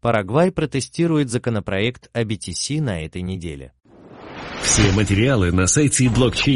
Парагвай протестирует законопроект о BTC на этой неделе. Все материалы на сайте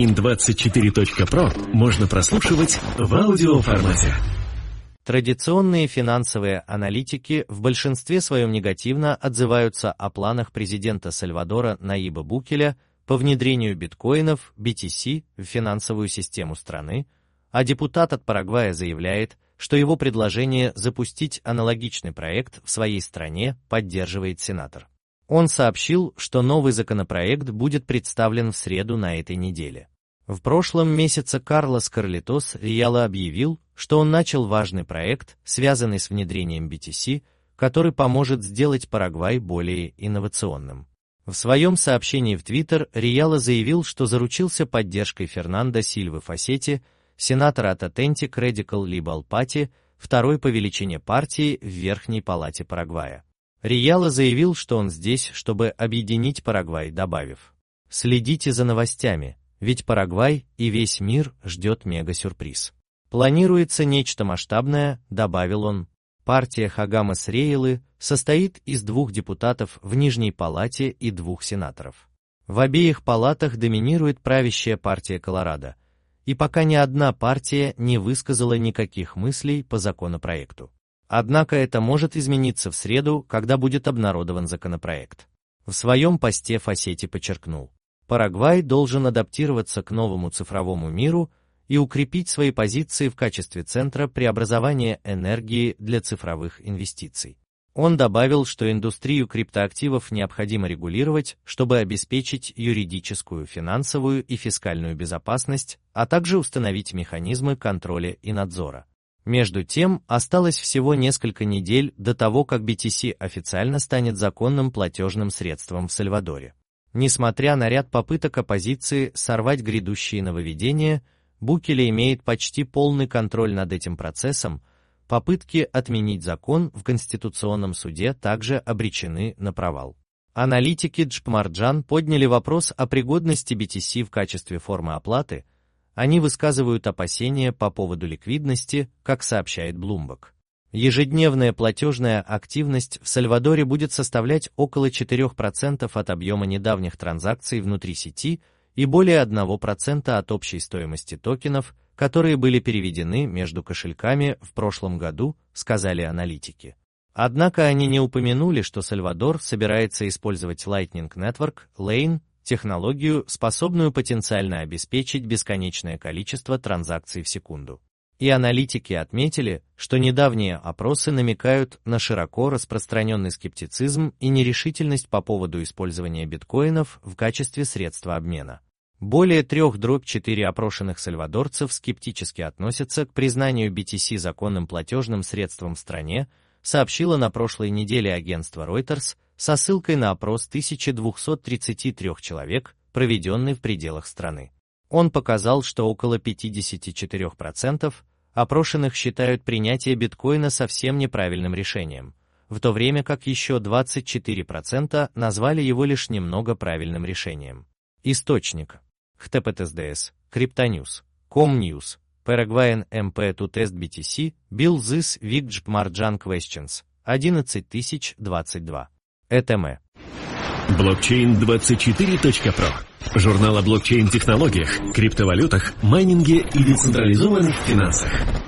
blockchain24.pro можно прослушивать в аудиоформате. Традиционные финансовые аналитики в большинстве своем негативно отзываются о планах президента Сальвадора Наиба Букеля по внедрению биткоинов, BTC, в финансовую систему страны, а депутат от Парагвая заявляет, что его предложение запустить аналогичный проект в своей стране поддерживает сенатор. Он сообщил, что новый законопроект будет представлен в среду на этой неделе. В прошлом месяце Карлос Карлитос Риала объявил, что он начал важный проект, связанный с внедрением BTC, который поможет сделать Парагвай более инновационным. В своем сообщении в Твиттер Риала заявил, что заручился поддержкой Фернандо Сильвы Фасетти, сенатора от Authentic Radical Liberal Party, второй по величине партии в Верхней палате Парагвая. Риала заявил, что он здесь, чтобы объединить Парагвай, добавив: «Следите за новостями, ведь Парагвай и весь мир ждет мега-сюрприз. Планируется нечто масштабное», — добавил он. Партия Хагамас Рейлы состоит из 2 депутатов в Нижней палате и 2 сенаторов. В обеих палатах доминирует правящая партия Колорадо, и пока ни одна партия не высказала никаких мыслей по законопроекту. Однако это может измениться в среду, когда будет обнародован законопроект. В своем посте Фасетти подчеркнул: Парагвай должен адаптироваться к новому цифровому миру и укрепить свои позиции в качестве центра преобразования энергии для цифровых инвестиций. Он добавил, что индустрию криптоактивов необходимо регулировать, чтобы обеспечить юридическую, финансовую и фискальную безопасность, а также установить механизмы контроля и надзора. Между тем, осталось всего несколько недель до того, как BTC официально станет законным платежным средством в Сальвадоре. Несмотря на ряд попыток оппозиции сорвать грядущие нововведения, Букеле имеет почти полный контроль над этим процессом. Попытки отменить закон в Конституционном суде также обречены на провал. Аналитики JPMorgan подняли вопрос о пригодности BTC в качестве формы оплаты. Они высказывают опасения по поводу ликвидности, как сообщает Bloomberg. Ежедневная платежная активность в Сальвадоре будет составлять около 4% от объема недавних транзакций внутри сети и более 1% от общей стоимости токенов, которые были переведены между кошельками в прошлом году, сказали аналитики. Однако они не упомянули, что Сальвадор собирается использовать Lightning Network, LANe, технологию, способную потенциально обеспечить бесконечное количество транзакций в секунду. И аналитики отметили, что недавние опросы намекают на широко распространенный скептицизм и нерешительность по поводу использования биткоинов в качестве средства обмена. Более 3/4 опрошенных сальвадорцев скептически относятся к признанию BTC законным платежным средством в стране, сообщило на прошлой неделе агентство Reuters со ссылкой на опрос 1233 человек, проведенный в пределах страны. Он показал, что около 54% опрошенных считают принятие биткоина совсем неправильным решением, в то время как еще 24% назвали его лишь немного правильным решением. Источник: HTTPS, Cryptonews, ComNews, Paraguayan MP to test BTC, Bill this week JPMorgan questions, 11022. ЭТМ. Blockchain24.pro. Журнал о блокчейн-технологиях, криптовалютах, майнинге и децентрализованных финансах.